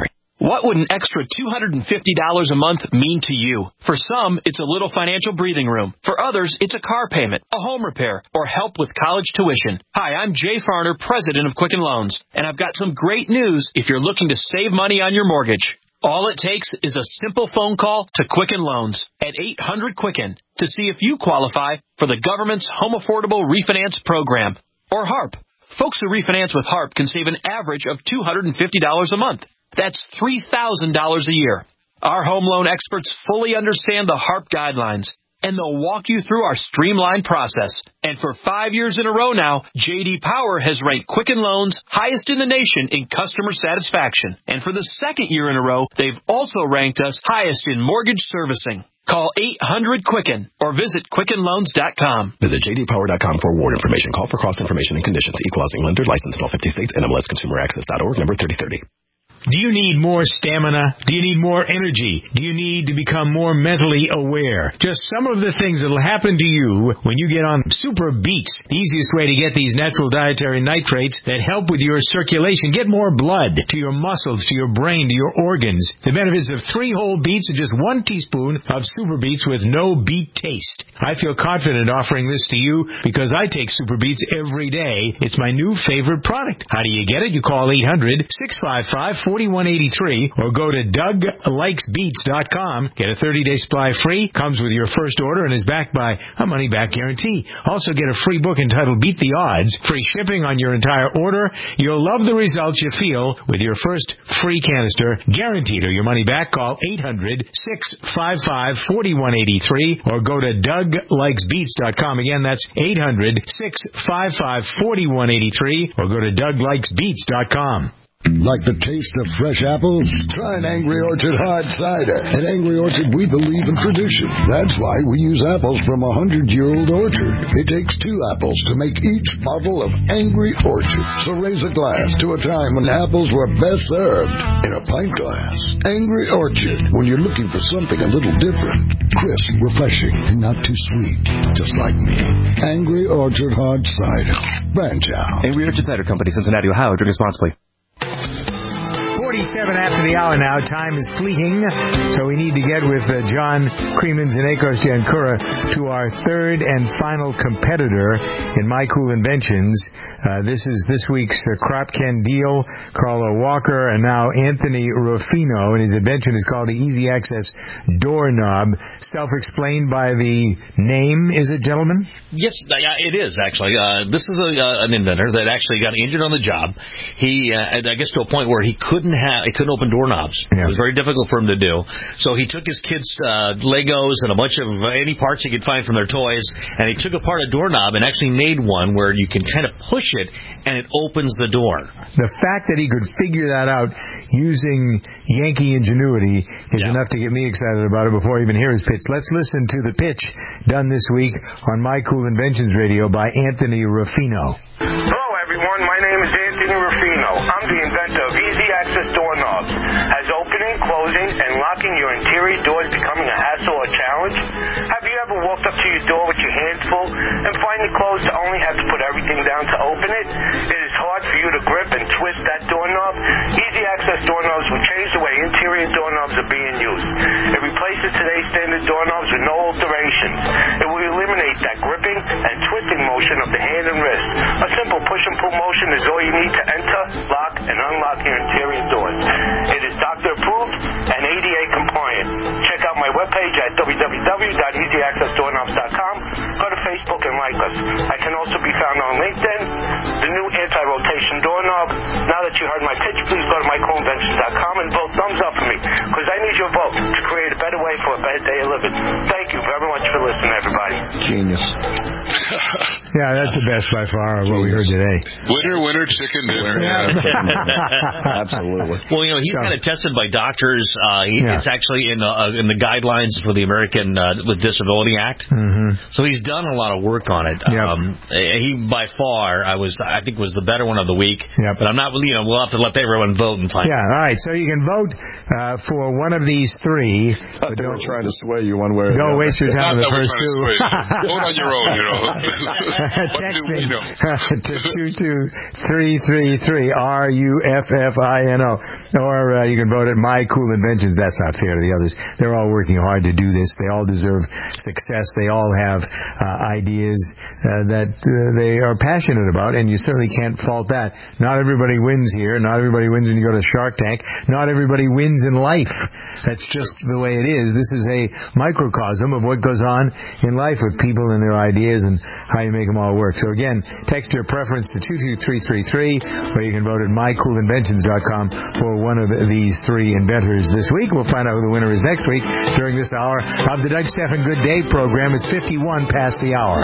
What would an extra two hundred fifty dollars a month mean to you? For some, it's a little financial breathing room. For others, it's a car payment, a home repair, or help with college tuition. Hi, I'm Jay Farner, president of Quicken Loans, and I've got some great news if you're looking to save money on your mortgage. All it takes is a simple phone call to Quicken Loans at eight hundred Quicken to see if you qualify for the government's Home Affordable Refinance Program, or HARP. Folks who refinance with HARP can save an average of two hundred fifty dollars a month. That's three thousand dollars a year. Our home loan experts fully understand the HARP guidelines, and they'll walk you through our streamlined process. And for five years in a row now, J D Power has ranked Quicken Loans highest in the nation in customer satisfaction. And for the second year in a row, they've also ranked us highest in mortgage servicing. Call eight hundred Quicken or visit Quicken Loans dot com. Visit J D Power dot com for award information. Call for cross information and conditions. Equal housing lender, licensed in all fifty states, N M L S Consumer Access dot org, number thirty thirty. Do you need more stamina? Do you need more energy? Do you need to become more mentally aware? Just some of the things that will happen to you when you get on Super Beets, the easiest way to get these natural dietary nitrates that help with your circulation. Get more blood to your muscles, to your brain, to your organs. The benefits of three whole beets and just one teaspoon of Super Beets with no beet taste. I feel confident offering this to you because I take Super Beets every day. It's my new favorite product. How do you get it? You call eight hundred, six five five, four one eight three or go to Doug Likes Beets dot com. Get a thirty-day supply free. Comes with your first order and is backed by a money-back guarantee. Also get a free book entitled Beat the Odds. Free shipping on your entire order. You'll love the results you feel with your first free canister. Guaranteed or your money back. Call eight hundred, six five five, four one eight three or go to Doug Likes Beets dot com. Again, that's eight hundred, six five five, four one eight three or go to Doug Likes Beets dot com. Like the taste of fresh apples? Try an Angry Orchard hard cider. At Angry Orchard, we believe in tradition. That's why we use apples from a hundred-year-old orchard. It takes two apples to make each bottle of Angry Orchard. So raise a glass to a time when apples were best served in a pint glass. Angry Orchard, when you're looking for something a little different. Crisp, refreshing, and not too sweet. Just like me. Angry Orchard hard cider. Branch out. Angry Orchard Cider Company, Cincinnati, Ohio. Drink responsibly. forty-seven after the hour now. Time is fleeting, so we need to get with uh, John Creemans and Akos Jankura to our third and final competitor in My Cool Inventions. Uh, this is this week's uh, Crop Ken Deal, Carlo Walker, and now Anthony Ruffino, and his invention is called the Easy Access Doorknob. Self-explained by the name, is it, gentlemen? Yes, it is, actually. Uh, this is a, uh, an inventor that actually got injured on the job. He, uh, I guess, to a point where he couldn't have, he couldn't open doorknobs. Yeah. It was very difficult for him to do. So he took his kids' uh, Legos and a bunch of uh, any parts he could find from their toys, and he took apart a doorknob and actually made one where you can kind of push it and it opens the door. The fact that he could figure that out using Yankee ingenuity is yeah. enough to get me excited about it before I even hear his pitch. Let's listen to the pitch done this week on My Cool Inventions Radio by Anthony Ruffino. Hello, everyone. My name is Anthony Ruffino. I'm the inventor of Easy Access Doorknobs. Has opening, closing, and locking your interior doors becoming a hassle or challenge? Have you ever walked up to your door with your hands full and find it closed to only have to put everything down to open it? It is hard for you to grip and twist that doorknob. Easy Access Doorknobs will change the way interior doorknobs are being used. It replaces today's standard doorknobs with no alterations. It will eliminate that gripping and twisting motion of the hand and wrist. A simple push and pull motion is all you need to enter, lock, and unlock your interior doors. It is doctor approved and A D A compliant. Check out my webpage at w w w dot easy access doorknobs dot com. Go to Facebook and like us. I can also be found on LinkedIn. The new anti-rotation doorknob. Now that you heard my pitch, please go to my cool inventions dot com and vote thumbs up for me, because I need your vote to create a better way for a better day of living. Thank you very much for listening, everybody. Genius. Yeah, that's the best by far of what we heard today. Winner, winner, chicken dinner. Yeah. Absolutely. Well, you know, he's so, kind of tested by doctors. Uh, he, yeah. It's actually in, uh, in the guidelines for the American uh, with Disability Act. Mm-hmm. So he's done a lot of work on it. Yep. Um, he, by far, I was, I think, was the better one of the week. Yep. But I'm not, you know, we'll have to let everyone vote and find. Yeah, all right. So you can vote uh, for one of these three. But don't try to sway you one way or the other. Don't waste your time on the first two. Vote on your own, you know. Text me to two two three three three, R U F F I N O. Or uh, you can vote at My Cool Inventions. That's not fair to the others. They're all working hard to do this. They all deserve success. They all have uh, ideas uh, that uh, they are passionate about, and you certainly can't fault that. Not everybody wins here. Not everybody wins when you go to Shark Tank. Not everybody wins in life. That's just the way it is. This is a microcosm of what goes on in life with people and their ideas and how you make them all work. So again, text your preference to two two three three three, or you can vote at my cool inventions dot com for one of these three inventors this week. We'll find out who the winner is next week during this hour of the Doug Stephan Good Day program. It's fifty-one past the hour.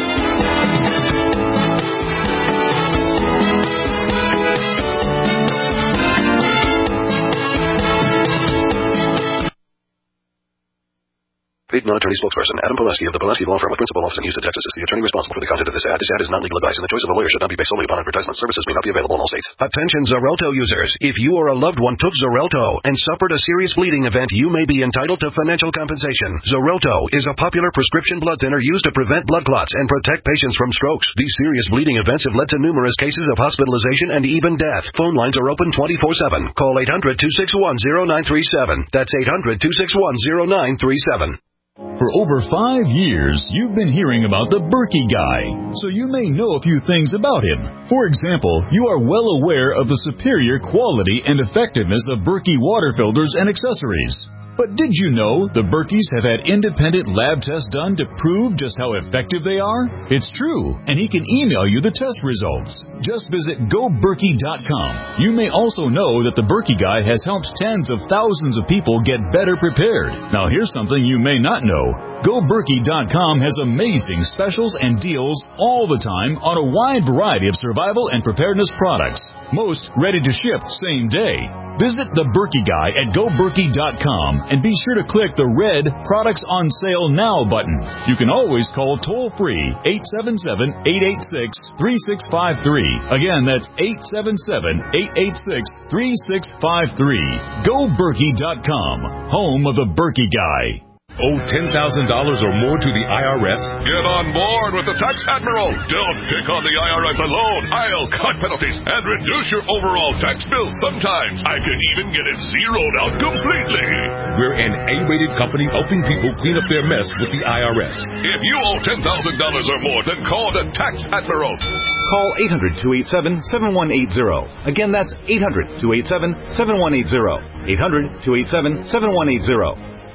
Paid non-attorney spokesperson Adam Pileski of the Pileski Law Firm with principal office in Houston, Texas is the attorney responsible for the content of this ad. This ad is not legal advice, and the choice of a lawyer should not be based solely upon advertisement. Services may not be available in all states. Attention Xarelto users. If you or a loved one took Xarelto and suffered a serious bleeding event, you may be entitled to financial compensation. Xarelto is a popular prescription blood thinner used to prevent blood clots and protect patients from strokes. These serious bleeding events have led to numerous cases of hospitalization and even death. Phone lines are open twenty-four seven. Call eight hundred two six one zero nine three seven. That's eight hundred two six one zero nine three seven. For over five years, you've been hearing about the Berkey Guy, so you may know a few things about him. For example, you are well aware of the superior quality and effectiveness of Berkey water filters and accessories. But did you know the Berkeys have had independent lab tests done to prove just how effective they are? It's true, and he can email you the test results. Just visit go berkey dot com. You may also know that the Berkey Guy has helped tens of thousands of people get better prepared. Now here's something you may not know. go berkey dot com has amazing specials and deals all the time on a wide variety of survival and preparedness products. Most ready to ship same day. Visit the Berkey Guy at go berkey dot com and be sure to click the red Products on Sale Now button. You can always call toll-free eight seven seven, eight eight six, three six five three. Again, that's eight seven seven, eight eight six, three six five three. go berkey dot com, home of the Berkey Guy. Owe ten thousand dollars or more to the I R S? Get on board with the Tax Admiral. Don't pick on the I R S alone. I'll cut penalties and reduce your overall tax bill. Sometimes I can even get it zeroed out completely. We're an A-rated company helping people clean up their mess with the I R S. If you owe ten thousand dollars or more, then call the Tax Admiral. Call eight hundred, two eight seven, seven one eight zero. Again, that's eight hundred, two eight seven, seven one eight zero. eight hundred, two eight seven, seven one eight zero.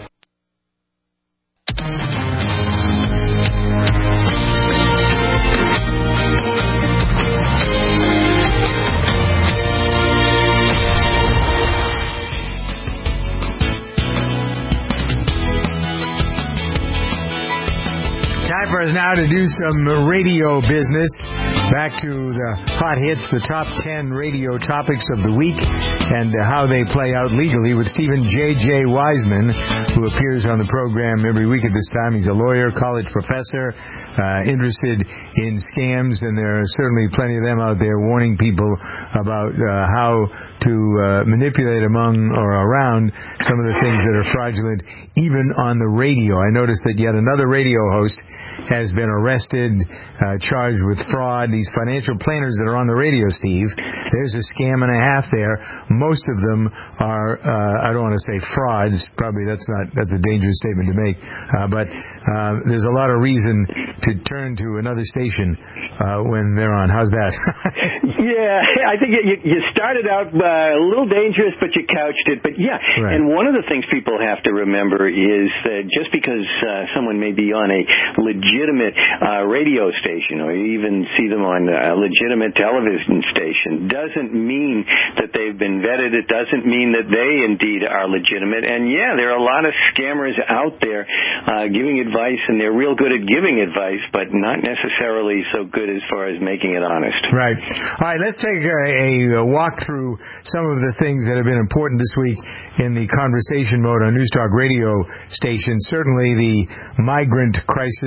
Time for us now to do some radio business. Back to the hot hits, the top ten radio topics of the week, and uh, how they play out legally with Stephen J J. Wiseman, who appears on the program every week at this time. He's a lawyer, college professor, uh, interested in scams, and there are certainly plenty of them out there warning people about uh, how to uh, manipulate among or around some of the things that are fraudulent, even on the radio. I noticed that yet another radio host has been arrested, uh, charged with fraud. These financial planners that are on the radio, Steve, there's a scam and a half there. Most of them are, uh, I don't want to say frauds. Probably that's not, that's a dangerous statement to make. Uh, but uh, there's a lot of reason to turn to another station uh, when they're on. How's that? Yeah, I think you, you started out uh, a little dangerous, but you couched it. But yeah, right. And one of the things people have to remember is that just because uh, someone may be on a legitimate uh, radio station, or you even see them on a legitimate television station, doesn't mean that they've been vetted. It doesn't mean that they indeed are legitimate. And yeah, there are a lot of scammers out there uh, giving advice, and they're real good at giving advice, but not necessarily so good as far as making it honest. Right. All right, let's take a, a walk through some of the things that have been important this week in the conversation mode on News Talk radio stations. Certainly the migrant crisis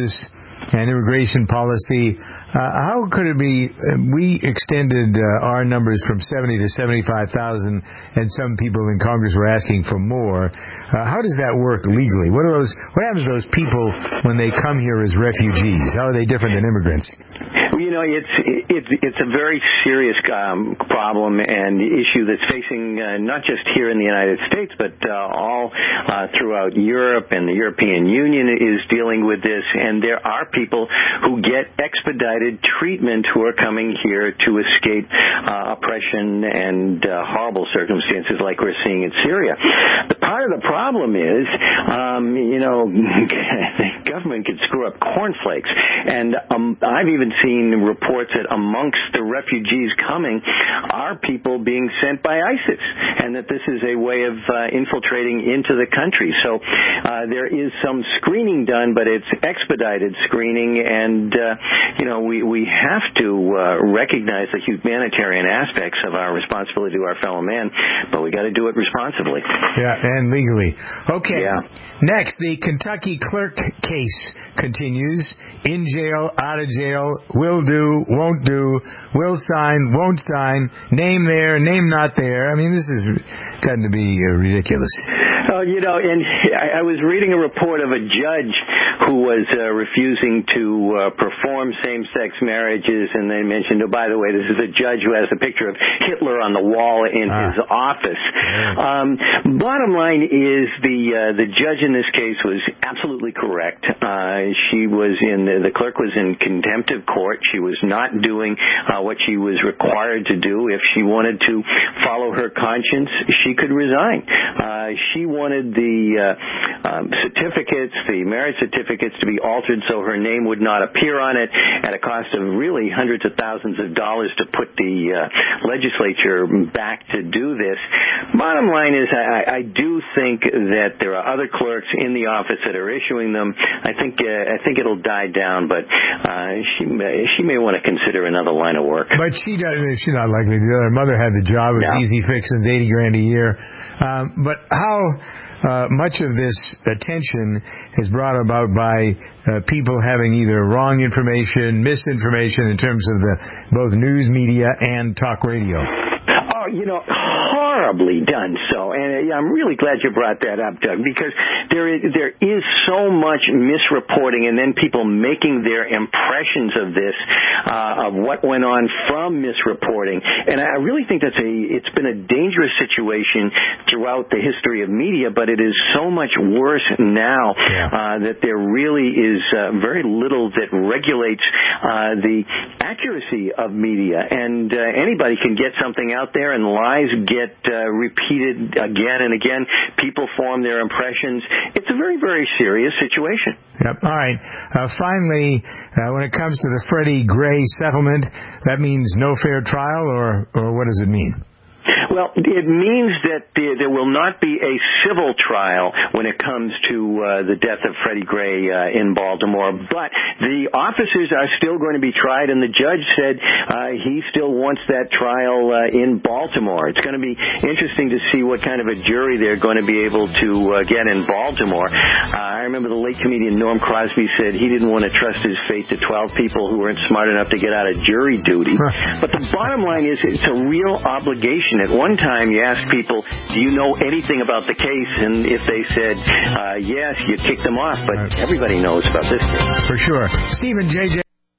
and immigration policy. Uh, how could it be uh, we extended uh, our numbers from seventy to seventy-five thousand, and some people in Congress were asking for more? Uh, how does that work legally? What are those? What happens to those people when they come here as refugees? How are they different than immigrants? Well, you know, it's it's it's a very serious um, problem and issue that's facing uh, not just here in the United States, but uh, all uh, throughout Europe, and the European Union is dealing with this. And there are people who get expedited treatment who are coming here to escape uh, oppression and uh, horrible circumstances like we're seeing in Syria. The part of the problem is, um, you know, the government can screw up cornflakes, and um, I've even seen reports that amongst the refugees coming are people being sent by ISIS, and that this is a way of uh, infiltrating into the country. So uh, there is some screening done, but it's expedited screening, and uh, you know we we have to uh, recognize the humanitarian aspects of our responsibility to our fellow man, but we got to do it responsibly. Yeah, and legally. Okay. Yeah. Next, the Kentucky clerk case continues. In jail, out of jail, will do, won't do, will sign, won't sign, name there, name not there. I mean, this has gotten to be uh, ridiculous. Oh, you know, and I, I was reading a report of a judge who was uh, refusing to uh, perform same-sex marriages, and they mentioned, oh, by the way, this is a judge who has a picture of Hitler on the wall in ah. his office. Um, bottom line is the uh, the judge in this case was absolutely correct. Uh, she was in the, the clerk was in contempt of court. She was not doing uh, what she was required to do. If she wanted to follow her conscience, she could resign. Uh, she wanted the uh, um, certificates, the marriage certificates, to be altered so her name would not appear on it at a cost of really hundreds of thousands of dollars to put the uh, legislature back to do this. Bottom line is I, I do think that there are other clerks in the office that are issuing them. I think uh, I think it'll die down, but uh, she may, she may want to consider another line of work. But she doesn't. She's not likely to do that. Her mother had the job. It was no. easy fixings, eighty grand a year. Um, but how uh, much of this attention is brought about by uh, people having either wrong information, misinformation in terms of the both news media and talk radio? Oh, you know, horribly done so. And I'm really glad you brought that up, Doug, because there is, there is so much misreporting and then people making their impressions of this, uh, of what went on from misreporting. And I really think that's a, it's been a dangerous situation throughout the history of media, but it is so much worse now, uh, that there really is uh, very little that regulates uh, the accuracy of media. And uh, anybody can get something out there, and lies get uh, repeated again and again. People form their impressions. It's a very, very serious situation. Yep. All right. Uh, finally, uh, when it comes to the Freddie Gray settlement, that means no fair trial, or, or what does it mean? Well, it means that there will not be a civil trial when it comes to uh, the death of Freddie Gray uh, in Baltimore, but the officers are still going to be tried, and the judge said uh, he still wants that trial uh, in Baltimore. It's going to be interesting to see what kind of a jury they're going to be able to uh, get in Baltimore. Uh, I remember the late comedian Norm Crosby said he didn't want to trust his fate to twelve people who weren't smart enough to get out of jury duty. But the bottom line is it's a real obligation. At one time, you ask people, do you know anything about the case? And if they said uh, yes, you kick them off. But everybody knows about this case. For sure. Stephen J J.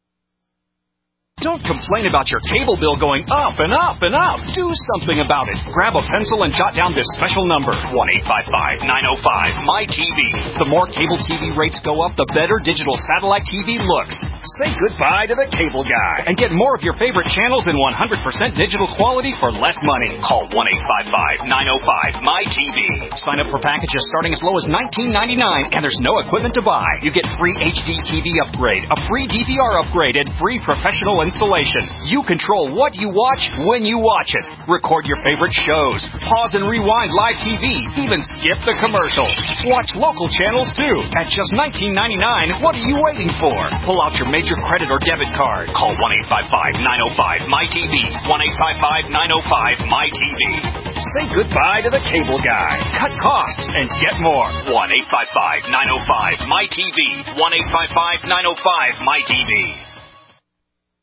Don't complain about your cable bill going up and up and up. Do something about it. Grab a pencil and jot down this special number, one eight five five, nine oh five, M Y T V. The more cable T V rates go up, the better digital satellite T V looks. Say goodbye to the cable guy and get more of your favorite channels in one hundred percent digital quality for less money. Call one eight five five, nine oh five, M Y T V. Sign up for packages starting as low as nineteen ninety-nine, and there's no equipment to buy. You get free H D T V upgrade, a free D V R upgrade, and free professional installation. installation. You control what you watch when you watch it. Record your favorite shows. Pause and rewind live T V. Even skip the commercials. Watch local channels too. At just nineteen ninety-nine dollars, what are you waiting for? Pull out your major credit or debit card. Call one eight five five, nine oh five, M Y T V. one eight five five, nine oh five, M Y T V. Say goodbye to the cable guy. Cut costs and get more. one eight five five, nine oh five, M Y T V. one eight five five, nine oh five, M Y T V.